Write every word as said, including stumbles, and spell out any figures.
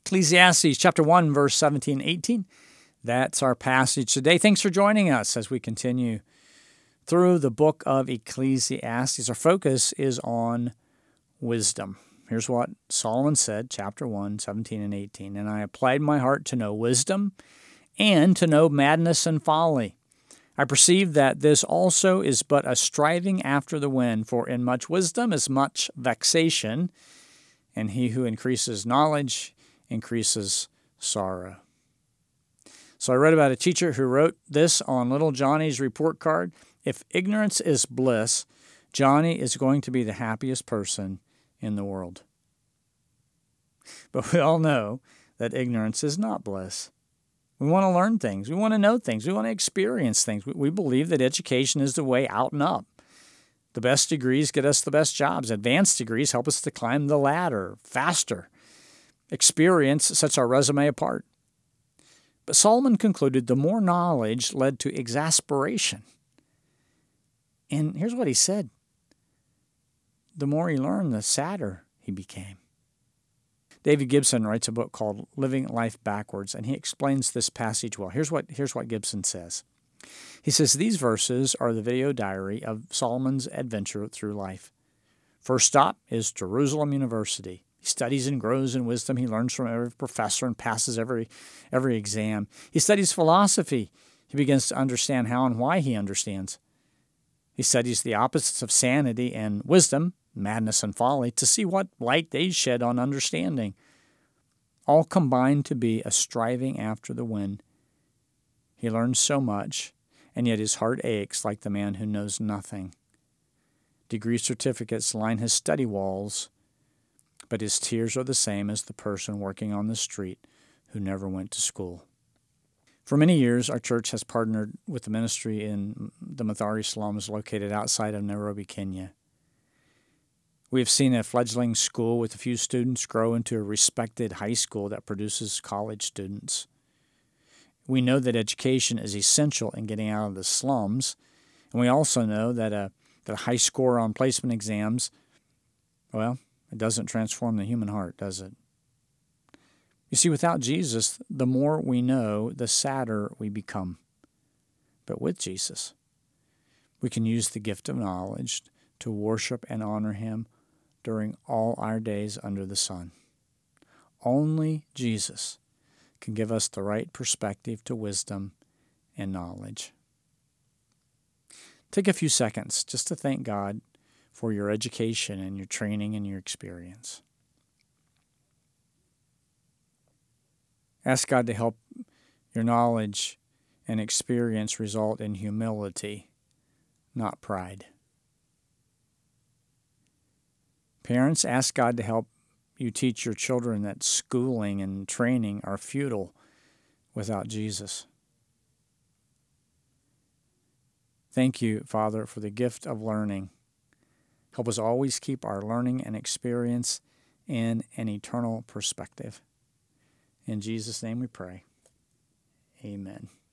Ecclesiastes chapter one, verse seventeen and eighteen. That's our passage today. Thanks for joining us as we continue through the book of Ecclesiastes. Our focus is on wisdom. Here's what Solomon said, chapter one, seventeen and eighteen. And I applied my heart to know wisdom and to know madness and folly. I perceive that this also is but a striving after the wind, for in much wisdom is much vexation, and he who increases knowledge increases sorrow. So I read about a teacher who wrote this on little Johnny's report card. If ignorance is bliss, Johnny is going to be the happiest person in the world. But we all know that ignorance is not bliss. We want to learn things. We want to know things. We want to experience things. We believe that education is the way out and up. The best degrees get us the best jobs. Advanced degrees help us to climb the ladder faster. Experience sets our resume apart. But Solomon concluded the more knowledge led to exasperation. And here's what he said. The more he learned, the sadder he became. David Gibson writes a book called Living Life Backwards, and he explains this passage well. Here's what, here's what Gibson says. He says, these verses are the video diary of Solomon's adventure through life. First stop is Jerusalem University. He studies and grows in wisdom. He learns from every professor and passes every, every exam. He studies philosophy. He begins to understand how and why he understands. He studies the opposites of sanity and wisdom, madness and folly, to see what light they shed on understanding. All combined to be a striving after the wind. He learns so much, and yet his heart aches like the man who knows nothing. Degree certificates line his study walls, but his tears are the same as the person working on the street who never went to school. For many years, our church has partnered with the ministry in the Mathare slums located outside of Nairobi, Kenya. We have seen a fledgling school with a few students grow into a respected high school that produces college students. We know that education is essential in getting out of the slums, and we also know that a, that a high score on placement exams, well, it doesn't transform the human heart, does it? You see, without Jesus, the more we know, the sadder we become. But with Jesus, we can use the gift of knowledge to worship and honor Him during all our days under the sun. Only Jesus can give us the right perspective to wisdom and knowledge. Take a few seconds just to thank God for your education and your training and your experience. Ask God to help your knowledge and experience result in humility, not pride. Parents, ask God to help you teach your children that schooling and training are futile without Jesus. Thank you, Father, for the gift of learning. Help us always keep our learning and experience in an eternal perspective. In Jesus' name we pray. Amen.